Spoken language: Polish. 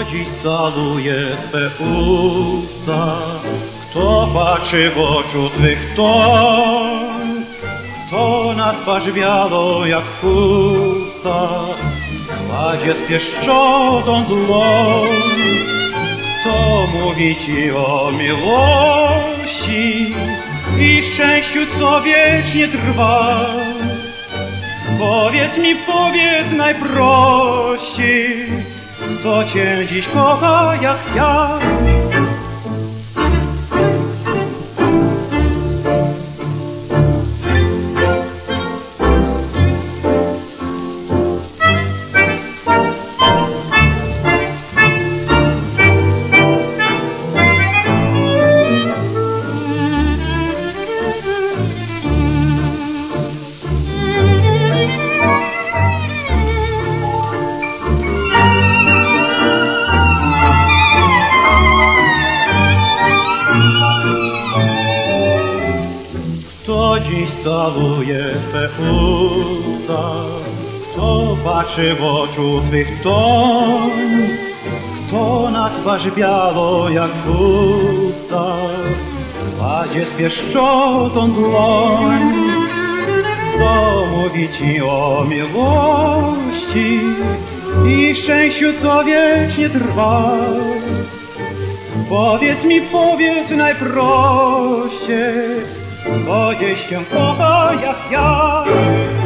dziś caluje Twe usta? Kto patrzy w oczu Twych ton? Kto na twarz białą jak chusta kładzie z pieszczotą dłoń? Kto mówi Ci o miłości i szczęściu, co wiecznie trwa? Powiedz mi, powiedz najprościej, kto Cię dziś kocha jak ja? Kto dziś caluje Twe usta? Kto patrzy w oczu Twych ton? Kto na twarz białą jak chusta kładzie z pieszczotą dłoń? Kto mówi Ci o miłości i szczęściu, co wiecznie trwa? Powiedz mi, powiedz najprościej, kto dziś Cię kocha jak ja?